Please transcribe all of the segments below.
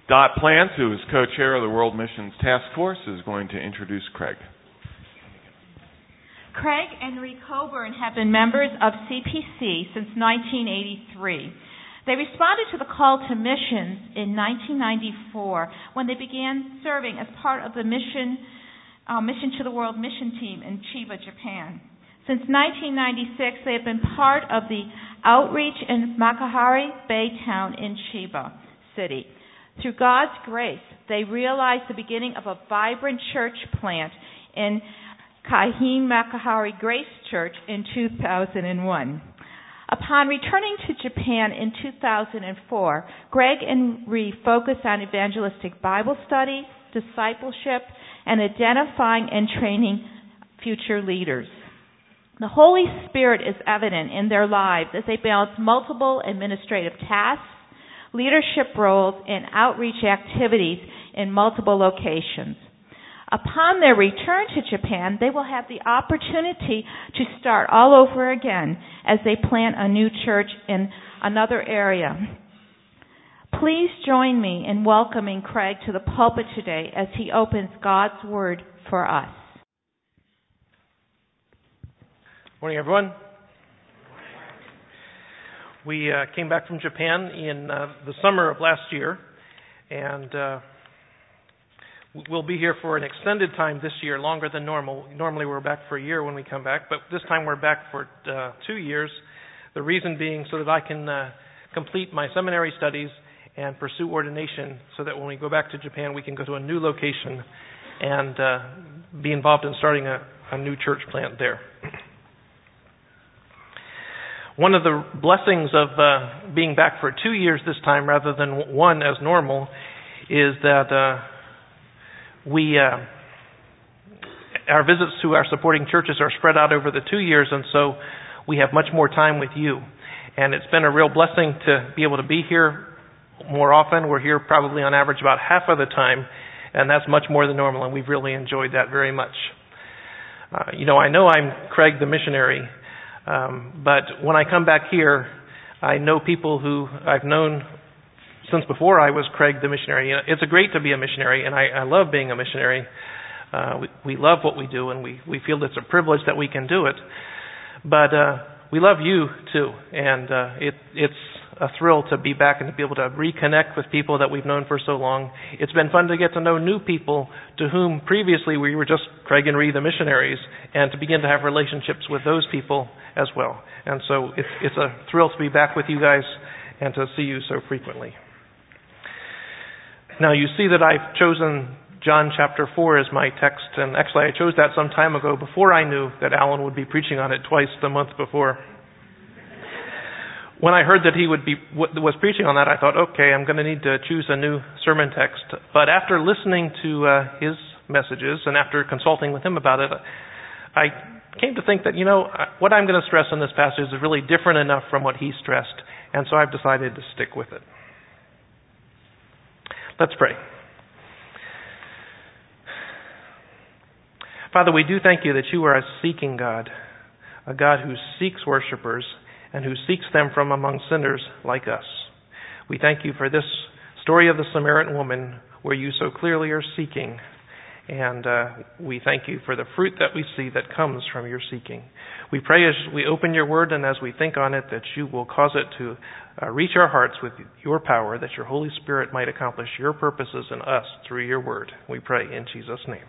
Dot Plants, who is co-chair of the World Missions Task Force, is going to introduce Craig. Craig and Ree Coburn have been members of CPC since 1983. They responded to the call to missions in 1994 when they began serving as part of the Mission to the World mission team in Chiba, Japan. Since 1996, they have been part of the outreach in Makuhari Bay Town in Chiba City. Through God's grace, they realized the beginning of a vibrant church plant in Kaihin Makuhari Grace Church in 2001. Upon returning to Japan in 2004, Greg and Ree focused on evangelistic Bible studies, discipleship, and identifying and training future leaders. The Holy Spirit is evident in their lives as they balance multiple administrative tasks, leadership roles, and outreach activities in multiple locations. Upon their return to Japan, they will have the opportunity to start all over again as they plant a new church in another area. Please join me in welcoming Craig to the pulpit today as he opens God's Word for us. Morning, everyone. We came back from Japan in the summer of last year, and we'll be here for an extended time this year, longer than normal. Normally we're back for a year when we come back, but this time we're back for 2 years. The reason being so that I can complete my seminary studies and pursue ordination so that when we go back to Japan we can go to a new location and be involved in starting a new church plant there. One of the blessings of being back for 2 years this time rather than one as normal is that our visits to our supporting churches are spread out over the 2 years, and so we have much more time with you. And it's been a real blessing to be able to be here more often. We're here probably on average about half of the time, and that's much more than normal, and we've really enjoyed that very much. I know I'm Craig the missionary, but when I come back here, I know people who I've known since before I was Craig the missionary. It's great to be a missionary, and I love being a missionary. We love what we do, and we feel it's a privilege that we can do it. But we love you, too, and it's a thrill to be back and to be able to reconnect with people that we've known for so long. It's been fun to get to know new people to whom previously we were just Craig and Ree the missionaries, and to begin to have relationships with those people as well. And so it's a thrill to be back with you guys and to see you so frequently. Now, you see that I've chosen John chapter 4 as my text, and actually I chose that some time ago before I knew that Alan would be preaching on it twice the month before. When I heard that he was preaching on that, I thought, okay, I'm going to need to choose a new sermon text. But after listening to his messages and after consulting with him about it, I came to think that, what I'm going to stress in this passage is really different enough from what he stressed, and so I've decided to stick with it. Let's pray. Father, we do thank you that you are a seeking God, a God who seeks worshipers and who seeks them from among sinners like us. We thank you for this story of the Samaritan woman where you so clearly are seeking, and we thank you for the fruit that we see that comes from your seeking. We pray as we open your word and as we think on it that you will cause it to reach our hearts with your power, that your Holy Spirit might accomplish your purposes in us through your word. We pray in Jesus' name.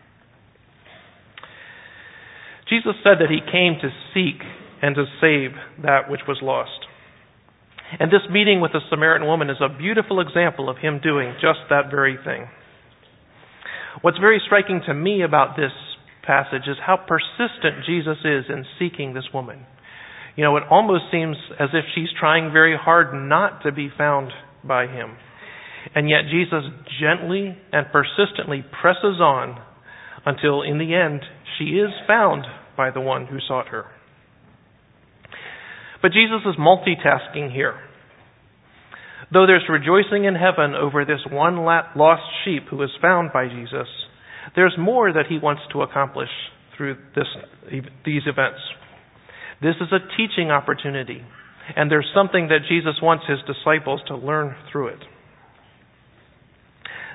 Jesus said that he came to seek and to save that which was lost. And this meeting with the Samaritan woman is a beautiful example of him doing just that very thing. What's very striking to me about this passage is how persistent Jesus is in seeking this woman. It almost seems as if she's trying very hard not to be found by him. And yet Jesus gently and persistently presses on until in the end she is found by the one who sought her. But Jesus is multitasking here. Though there's rejoicing in heaven over this one lost sheep who is found by Jesus, there's more that he wants to accomplish through these events. This is a teaching opportunity, and there's something that Jesus wants his disciples to learn through it.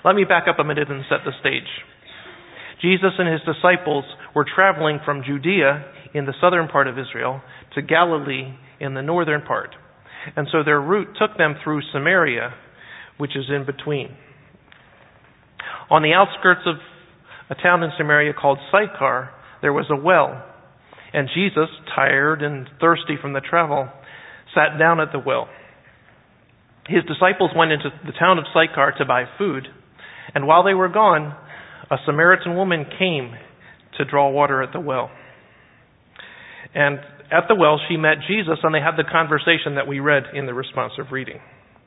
Let me back up a minute and set the stage. Jesus and his disciples were traveling from Judea in the southern part of Israel to Galilee in the northern part. And so their route took them through Samaria, which is in between. On the outskirts of a town in Samaria called Sychar, there was a well. And Jesus, tired and thirsty from the travel, sat down at the well. His disciples went into the town of Sychar to buy food. And while they were gone, a Samaritan woman came to draw water at the well. And at the well, she met Jesus, and they had the conversation that we read in the responsive reading.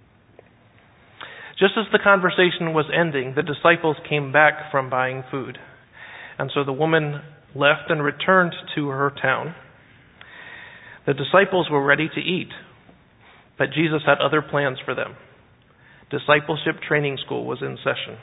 Just as the conversation was ending, the disciples came back from buying food. And so the woman left and returned to her town. The disciples were ready to eat, but Jesus had other plans for them. Discipleship training school was in session.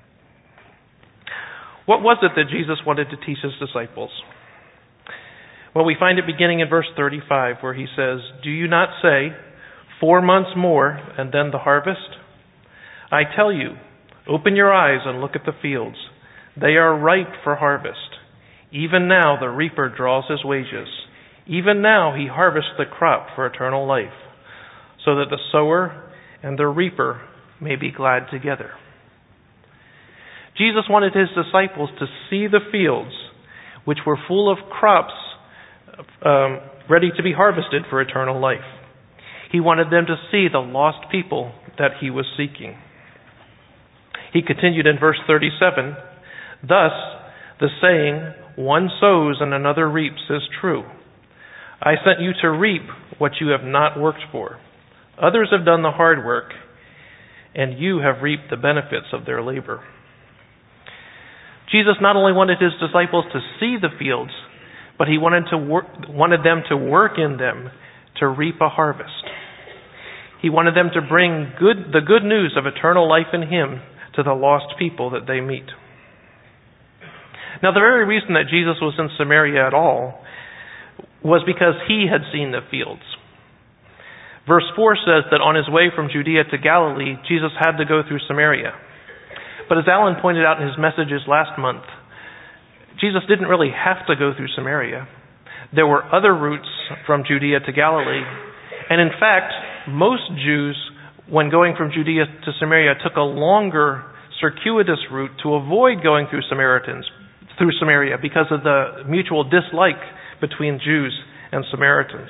What was it that Jesus wanted to teach his disciples? Well, we find it beginning in verse 35, where he says, "Do you not say, 4 months more, and then the harvest? I tell you, open your eyes and look at the fields. They are ripe for harvest. Even now the reaper draws his wages. Even now he harvests the crop for eternal life, so that the sower and the reaper may be glad together." Jesus wanted his disciples to see the fields, which were full of crops ready to be harvested for eternal life. He wanted them to see the lost people that he was seeking. He continued in verse 37, "Thus the saying, 'One sows and another reaps,' is true. I sent you to reap what you have not worked for. Others have done the hard work, and you have reaped the benefits of their labor." Jesus not only wanted his disciples to see the fields, but he wanted them to work in them to reap a harvest. He wanted them to bring the good news of eternal life in him to the lost people that they meet. Now, the very reason that Jesus was in Samaria at all was because he had seen the fields. Verse 4 says that on his way from Judea to Galilee, Jesus had to go through Samaria. But as Alan pointed out in his messages last month, Jesus didn't really have to go through Samaria. There were other routes from Judea to Galilee. And in fact, most Jews, when going from Judea to Samaria, took a longer, circuitous route to avoid going through Samaria because of the mutual dislike between Jews and Samaritans.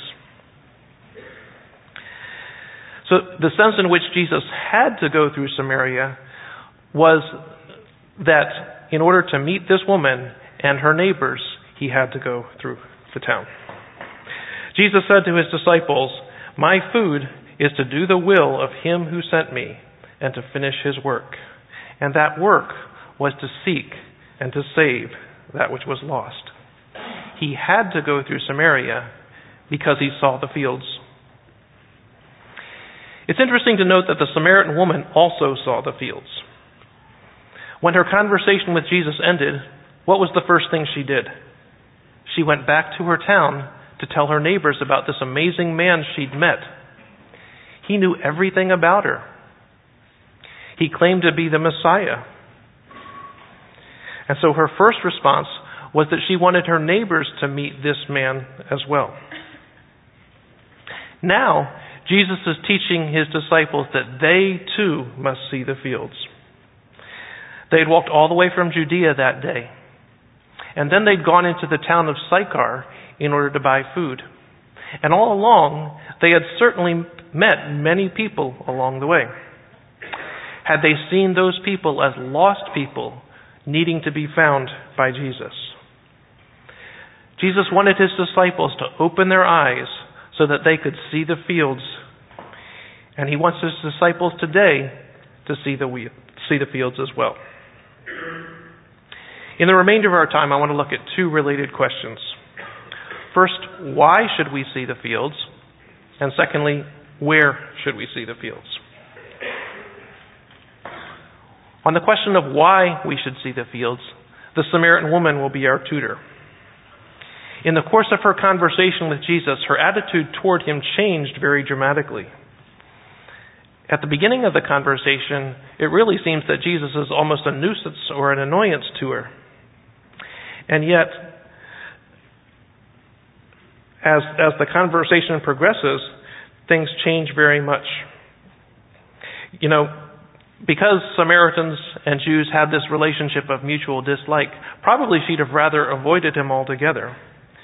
So the sense in which Jesus had to go through Samaria was that in order to meet this woman and her neighbors, he had to go through the town. Jesus said to his disciples, "My food is to do the will of him who sent me and to finish his work." And that work was to seek and to save that which was lost. He had to go through Samaria because he saw the fields. It's interesting to note that the Samaritan woman also saw the fields. When her conversation with Jesus ended, what was the first thing she did? She went back to her town to tell her neighbors about this amazing man she'd met. He knew everything about her. He claimed to be the Messiah. And so her first response was that she wanted her neighbors to meet this man as well. Now, Jesus is teaching his disciples that they too must see the fields. They had walked all the way from Judea that day. And then they'd gone into the town of Sychar in order to buy food. And all along, they had certainly met many people along the way. Had they seen those people as lost people needing to be found by Jesus? Jesus wanted his disciples to open their eyes so that they could see the fields. And he wants his disciples today to see the fields as well. In the remainder of our time, I want to look at two related questions. First, why should we see the fields? And secondly, where should we see the fields? On the question of why we should see the fields, the Samaritan woman will be our tutor. In the course of her conversation with Jesus, her attitude toward him changed very dramatically. At the beginning of the conversation, it really seems that Jesus is almost a nuisance or an annoyance to her. And yet, as the conversation progresses, things change very much. You know, because Samaritans and Jews had this relationship of mutual dislike, probably she'd have rather avoided him altogether.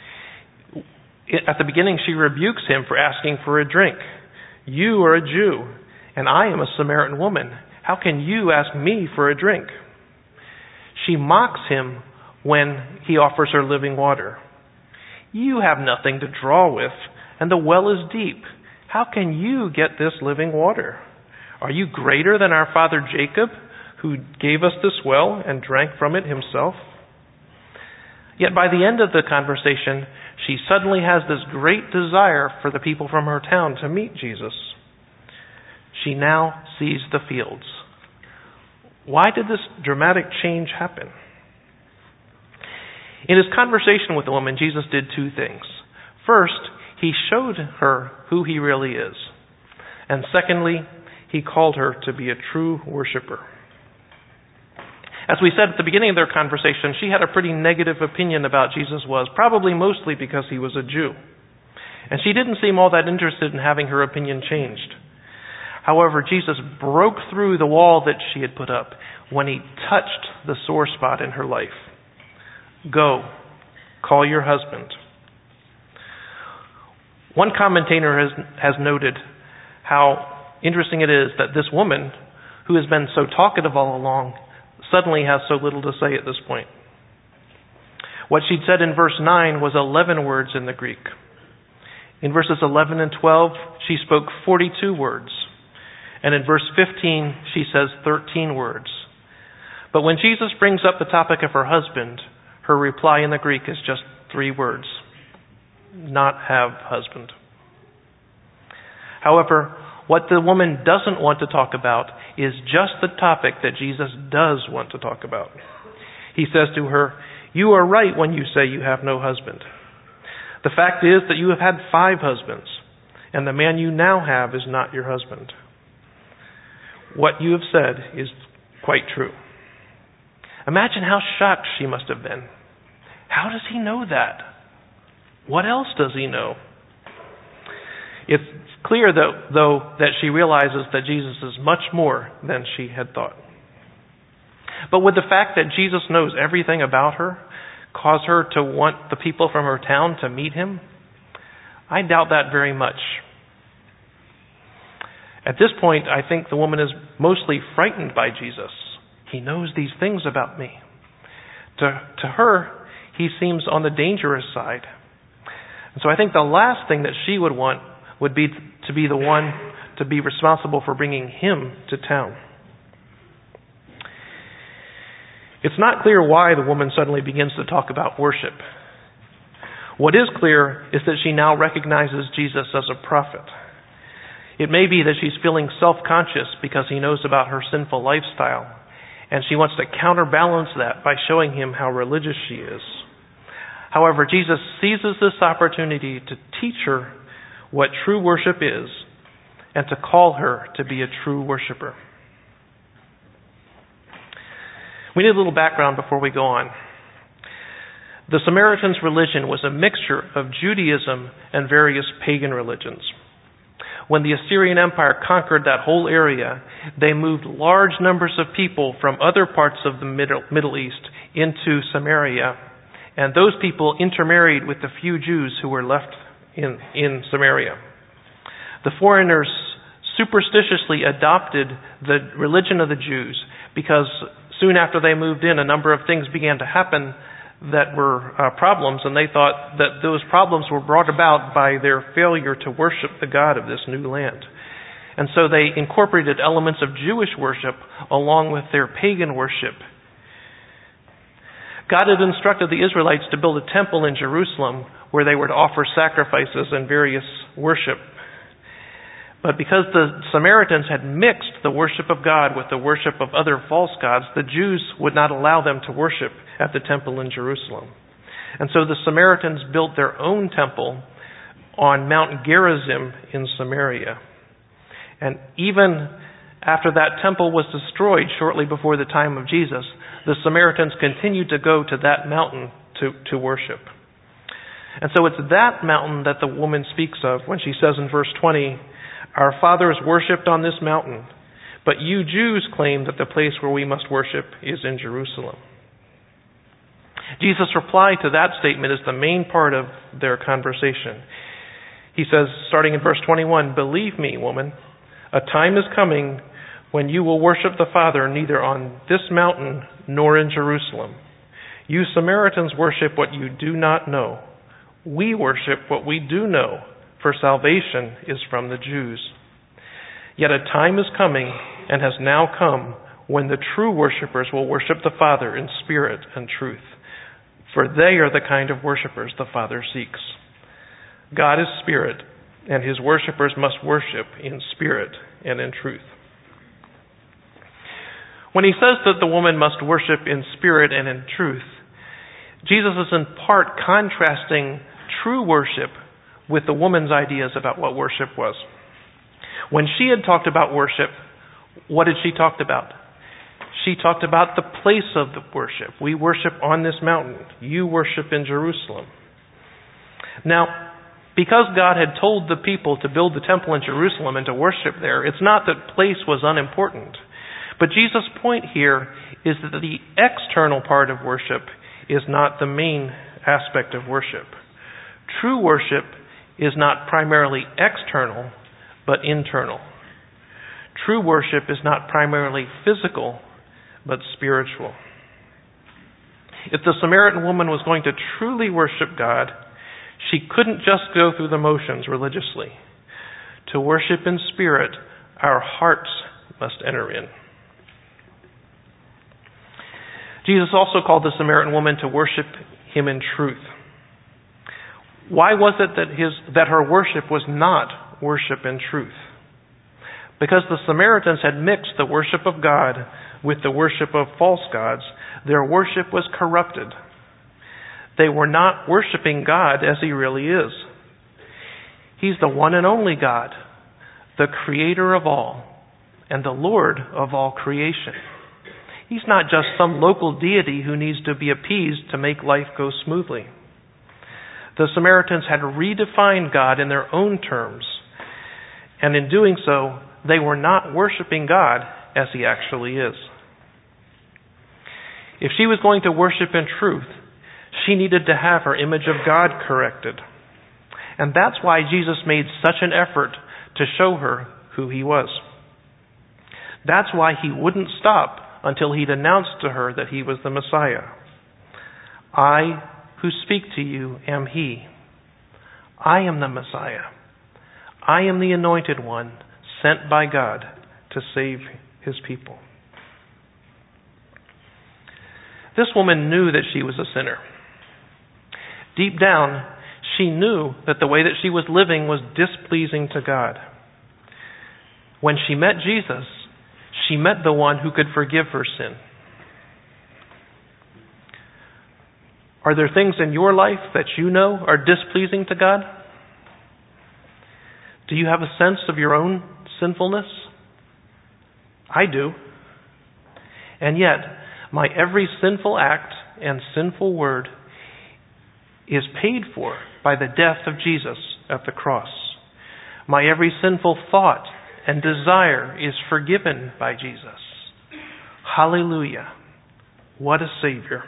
At the beginning, she rebukes him for asking for a drink. You are a Jew, and I am a Samaritan woman. How can you ask me for a drink? She mocks him when he offers her living water. You have nothing to draw with, and the well is deep. How can you get this living water? Are you greater than our father Jacob, who gave us this well and drank from it himself? Yet by the end of the conversation, she suddenly has this great desire for the people from her town to meet Jesus. She now sees the fields. Why did this dramatic change happen? In his conversation with the woman, Jesus did two things. First, he showed her who he really is. And secondly, he called her to be a true worshiper. As we said at the beginning of their conversation, she had a pretty negative opinion about Jesus probably mostly because he was a Jew. And she didn't seem all that interested in having her opinion changed. However, Jesus broke through the wall that she had put up when he touched the sore spot in her life. Go, call your husband. One commentator has noted how interesting it is that this woman, who has been so talkative all along, suddenly has so little to say at this point. What she'd said in verse 9 was 11 words in the Greek. In verses 11 and 12, she spoke 42 words. And in verse 15, she says 13 words. But when Jesus brings up the topic of her husband, her reply in the Greek is just 3 words. Not have husband. However, what the woman doesn't want to talk about is just the topic that Jesus does want to talk about. He says to her, you are right when you say you have no husband. The fact is that you have had 5 husbands, and the man you now have is not your husband. What you have said is quite true. Imagine how shocked she must have been. How does he know that? What else does he know? It's clear, though, that she realizes that Jesus is much more than she had thought. But would the fact that Jesus knows everything about her cause her to want the people from her town to meet him? I doubt that very much. At this point, I think the woman is mostly frightened by Jesus. He knows these things about me. To her, he seems on the dangerous side. And so I think the last thing that she would want would be to be the one to be responsible for bringing him to town. It's not clear why the woman suddenly begins to talk about worship. What is clear is that she now recognizes Jesus as a prophet. It may be that she's feeling self-conscious because he knows about her sinful lifestyle, and she wants to counterbalance that by showing him how religious she is. However, Jesus seizes this opportunity to teach her what true worship is and to call her to be a true worshiper. We need a little background before we go on. The Samaritans' religion was a mixture of Judaism and various pagan religions. When the Assyrian Empire conquered that whole area, they moved large numbers of people from other parts of the Middle East into Samaria, and those people intermarried with the few Jews who were left in Samaria. The foreigners superstitiously adopted the religion of the Jews because soon after they moved in, a number of things began to happen that were problems, and they thought that those problems were brought about by their failure to worship the God of this new land. And so they incorporated elements of Jewish worship along with their pagan worship. God had instructed the Israelites to build a temple in Jerusalem where they were to offer sacrifices and various worship. But because the Samaritans had mixed the worship of God with the worship of other false gods, the Jews would not allow them to worship at the temple in Jerusalem. And so the Samaritans built their own temple on Mount Gerizim in Samaria. And even after that temple was destroyed shortly before the time of Jesus, the Samaritans continued to go to that mountain to worship. And so it's that mountain that the woman speaks of when she says in verse 20, "Our fathers worshipped on this mountain, but you Jews claim that the place where we must worship is in Jerusalem." Jesus' reply to that statement is the main part of their conversation. He says, starting in verse 21, "Believe me, woman, a time is coming when you will worship the Father neither on this mountain nor in Jerusalem. You Samaritans worship what you do not know. We worship what we do know, for salvation is from the Jews. Yet a time is coming and has now come when the true worshipers will worship the Father in spirit and truth, for they are the kind of worshipers the Father seeks. God is spirit, and his worshipers must worship in spirit and in truth." When he says that the woman must worship in spirit and in truth, Jesus is in part contrasting true worship with the woman's ideas about what worship was. When she had talked about worship, what had she talked about? She talked about the place of the worship. We worship on this mountain. You worship in Jerusalem. Now, because God had told the people to build the temple in Jerusalem and to worship there, it's not that place was unimportant. But Jesus' point here is that the external part of worship is not the main aspect of worship. True worship is not primarily external, but internal. True worship is not primarily physical, but spiritual. If the Samaritan woman was going to truly worship God, she couldn't just go through the motions religiously. To worship in spirit, our hearts must enter in. Jesus also called the Samaritan woman to worship him in truth. Why was it that her worship was not worship in truth? Because the Samaritans had mixed the worship of God with the worship of false gods, their worship was corrupted. They were not worshiping God as he really is. He's the one and only God, the creator of all, and the Lord of all creation. He's not just some local deity who needs to be appeased to make life go smoothly. The Samaritans had redefined God in their own terms, and in doing so, they were not worshiping God as he actually is. If she was going to worship in truth, she needed to have her image of God corrected. And that's why Jesus made such an effort to show her who he was. That's why he wouldn't stop until he'd announced to her that he was the Messiah. "I who speak to you am he. I am the Messiah. I am the anointed one sent by God to save his people." This woman knew that she was a sinner. Deep down, she knew that the way that she was living was displeasing to God. When she met Jesus, she met the one who could forgive her sin. Are there things in your life that you know are displeasing to God? Do you have a sense of your own sinfulness? I do. And yet, my every sinful act and sinful word is paid for by the death of Jesus at the cross. My every sinful thought and desire is forgiven by Jesus. Hallelujah. What a Savior.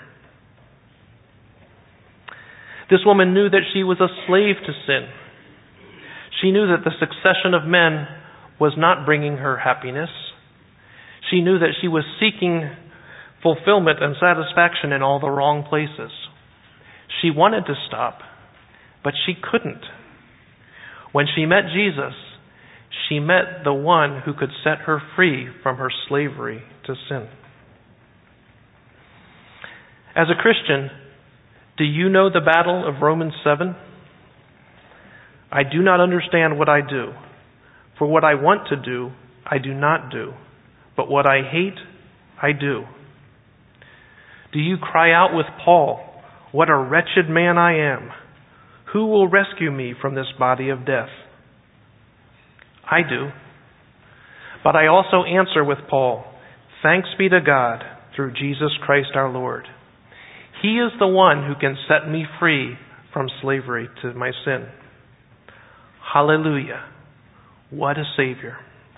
This woman knew that she was a slave to sin. She knew that the succession of men was not bringing her happiness. She knew that she was seeking fulfillment and satisfaction in all the wrong places. She wanted to stop, but she couldn't. When she met Jesus, she met the one who could set her free from her slavery to sin. As a Christian, do you know the battle of Romans 7? I do not understand what I do. For what I want to do, I do not do. But what I hate, I do. Do you cry out with Paul, "What a wretched man I am! Who will rescue me from this body of death?" I do. But I also answer with Paul, thanks be to God through Jesus Christ our Lord. He is the one who can set me free from slavery to my sin. Hallelujah. What a Savior.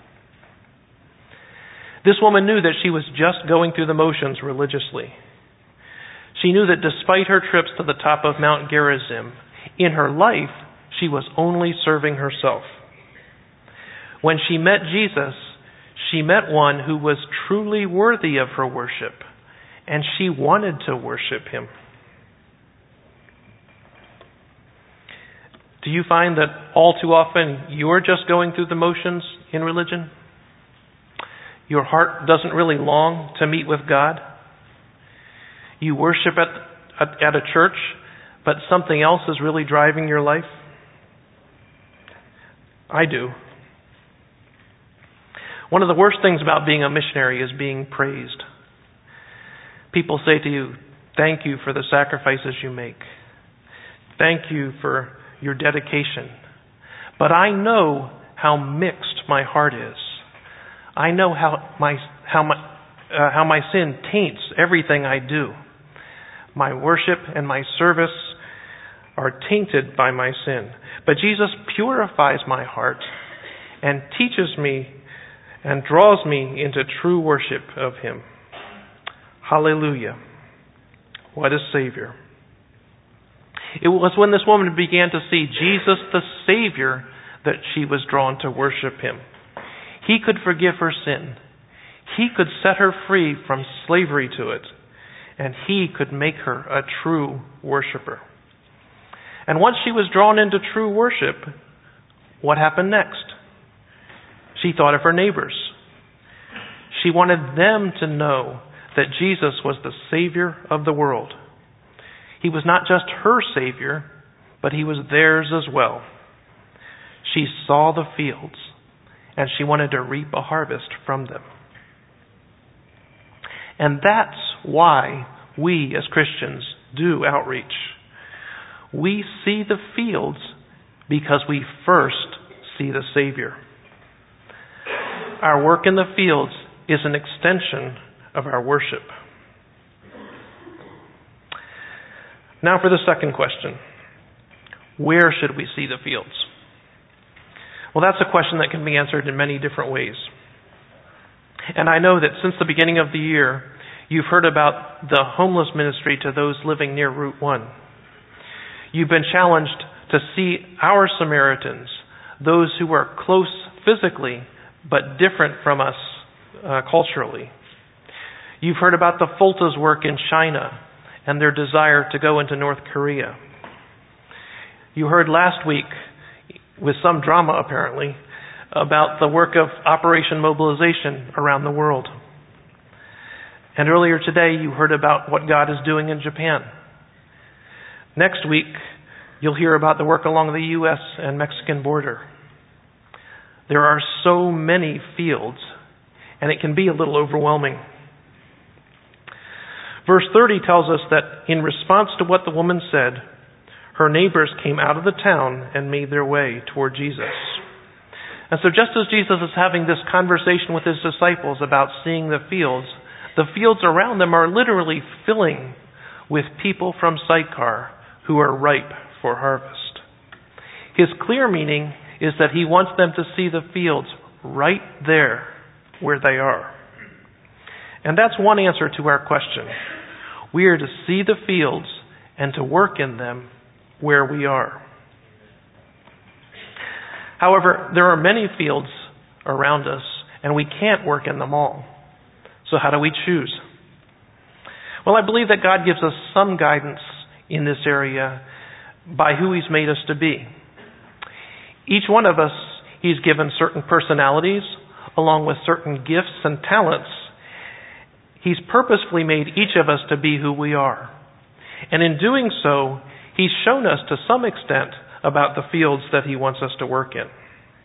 This woman knew that she was just going through the motions religiously. She knew that despite her trips to the top of Mount Gerizim, in her life, she was only serving herself. When she met Jesus, she met one who was truly worthy of her worship, and she wanted to worship him. Do you find that all too often you're just going through the motions in religion? Your heart doesn't really long to meet with God? You worship at a church, but something else is really driving your life? I do. One of the worst things about being a missionary is being praised. People say to you, thank you for the sacrifices you make. Thank you for your dedication. But I know how mixed my heart is. I know how my sin taints everything I do. My worship and my service are tainted by my sin. But Jesus purifies my heart and teaches me and draws me into true worship of him. Hallelujah. What a Savior. It was when this woman began to see Jesus the Savior that she was drawn to worship him. He could forgive her sin. He could set her free from slavery to it. And he could make her a true worshiper. And once she was drawn into true worship, what happened next? She thought of her neighbors. She wanted them to know that Jesus was the Savior of the world. He was not just her Savior, but he was theirs as well. She saw the fields, and she wanted to reap a harvest from them. And that's why we as Christians do outreach. We see the fields because we first see the Savior. Our work in the fields is an extension of our worship. Now for the second question. Where should we see the fields? Well, that's a question that can be answered in many different ways. And I know that since the beginning of the year, you've heard about the homeless ministry to those living near Route 1. You've been challenged to see our Samaritans, those who are close physically, but different from us culturally. You've heard about the Fulta's work in China and their desire to go into North Korea. You heard last week, with some drama apparently, about the work of Operation Mobilization around the world. And earlier today, you heard about what God is doing in Japan. Next week, you'll hear about the work along the U.S. and Mexican border. There are so many fields, and it can be a little overwhelming. Verse 30 tells us that in response to what the woman said, her neighbors came out of the town and made their way toward Jesus. And so just as Jesus is having this conversation with his disciples about seeing the fields around them are literally filling with people from Sychar who are ripe for harvest. His clear meaning is that he wants them to see the fields right there where they are. And that's one answer to our question. We are to see the fields and to work in them where we are. However, there are many fields around us, and we can't work in them all. So how do we choose? Well, I believe that God gives us some guidance in this area by who he's made us to be. Each one of us, he's given certain personalities along with certain gifts and talents. He's purposefully made each of us to be who we are. And in doing so, he's shown us to some extent about the fields that he wants us to work in.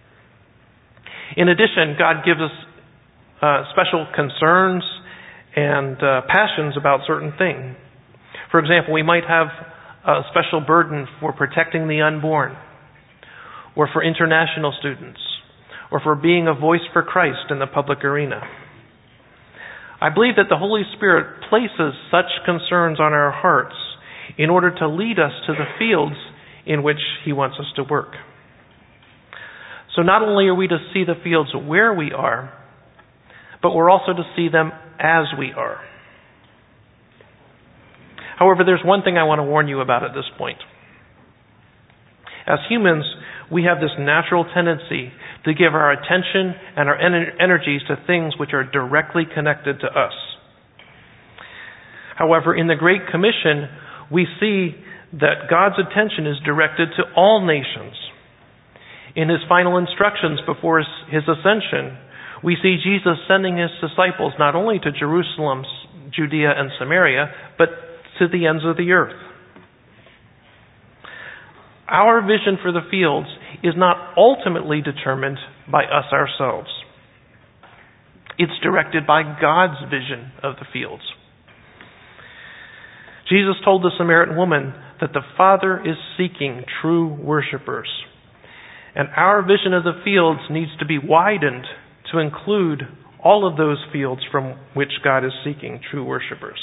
In addition, God gives us special concerns and passions about certain things. For example, we might have a special burden for protecting the unborn, or for international students, or for being a voice for Christ in the public arena. I believe that the Holy Spirit places such concerns on our hearts in order to lead us to the fields in which He wants us to work. So not only are we to see the fields where we are, but we're also to see them as we are. However, there's one thing I want to warn you about at this point. As humans, we have this natural tendency to give our attention and our energies to things which are directly connected to us. However, in the Great Commission, we see that God's attention is directed to all nations. In His final instructions before His ascension, we see Jesus sending His disciples not only to Jerusalem, Judea, and Samaria, but to the ends of the earth. Our vision for the fields is not ultimately determined by us ourselves. It's directed by God's vision of the fields. Jesus told the Samaritan woman that the Father is seeking true worshipers. And our vision of the fields needs to be widened to include all of those fields from which God is seeking true worshipers.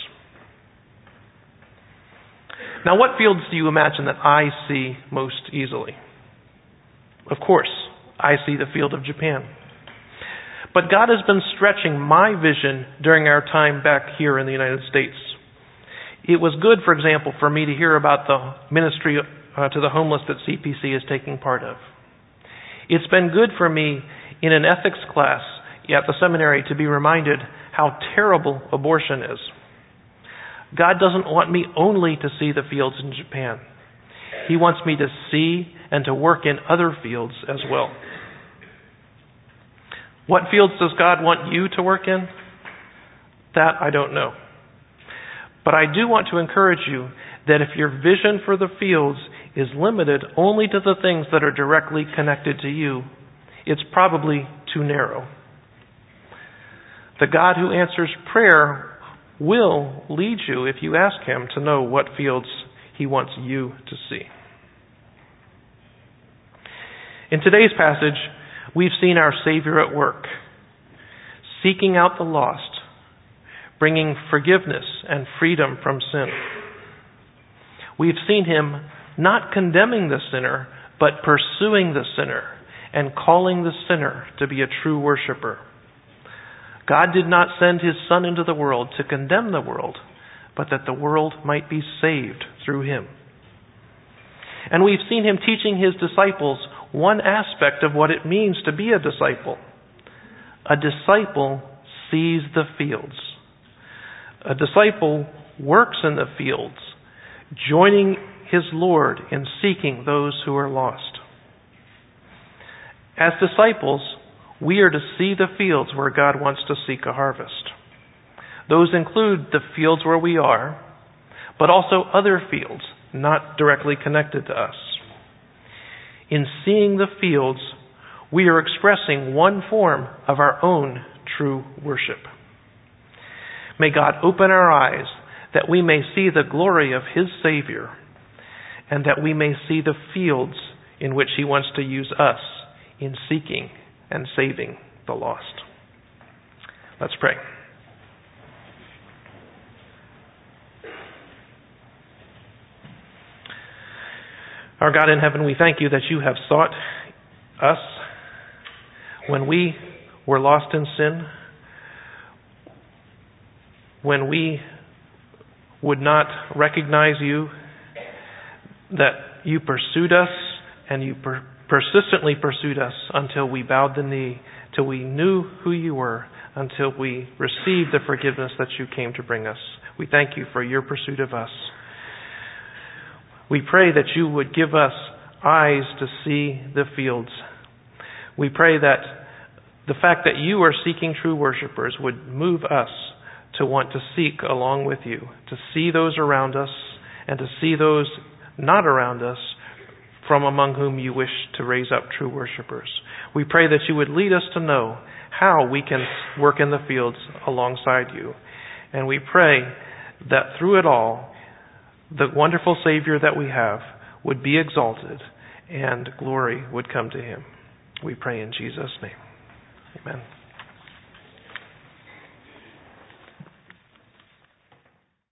Now, what fields do you imagine that I see most easily? Of course, I see the field of Japan. But God has been stretching my vision during our time back here in the United States. It was good, for example, for me to hear about the ministry to the homeless that CPC is taking part of. It's been good for me in an ethics class at the seminary to be reminded how terrible abortion is. God doesn't want me only to see the fields in Japan. He wants me to see and to work in other fields as well. What fields does God want you to work in? That I don't know. But I do want to encourage you that if your vision for the fields is limited only to the things that are directly connected to you, it's probably too narrow. The God who answers prayer will lead you, if you ask Him, to know what fields He wants you to see. In today's passage, we've seen our Savior at work, seeking out the lost, bringing forgiveness and freedom from sin. We've seen Him not condemning the sinner, but pursuing the sinner and calling the sinner to be a true worshiper. God did not send His Son into the world to condemn the world, but that the world might be saved through Him. And we've seen Him teaching His disciples one aspect of what it means to be a disciple. A disciple sees the fields. A disciple works in the fields, joining his Lord in seeking those who are lost. As disciples, we are to see the fields where God wants to seek a harvest. Those include the fields where we are, but also other fields not directly connected to us. In seeing the fields, we are expressing one form of our own true worship. May God open our eyes that we may see the glory of His Savior, and that we may see the fields in which He wants to use us in seeking and saving the lost. Let's pray. Our God in heaven, we thank You that You have sought us when we were lost in sin, when we would not recognize You, that You pursued us and You persistently pursued us until we bowed the knee, till we knew who You were, until we received the forgiveness that You came to bring us. We thank You for Your pursuit of us. We pray that You would give us eyes to see the fields. We pray that the fact that You are seeking true worshipers would move us to want to seek along with You, to see those around us and to see those not around us from among whom You wish to raise up true worshipers. We pray that You would lead us to know how we can work in the fields alongside You. And we pray that through it all, the wonderful Savior that we have would be exalted and glory would come to Him. We pray in Jesus' name. Amen.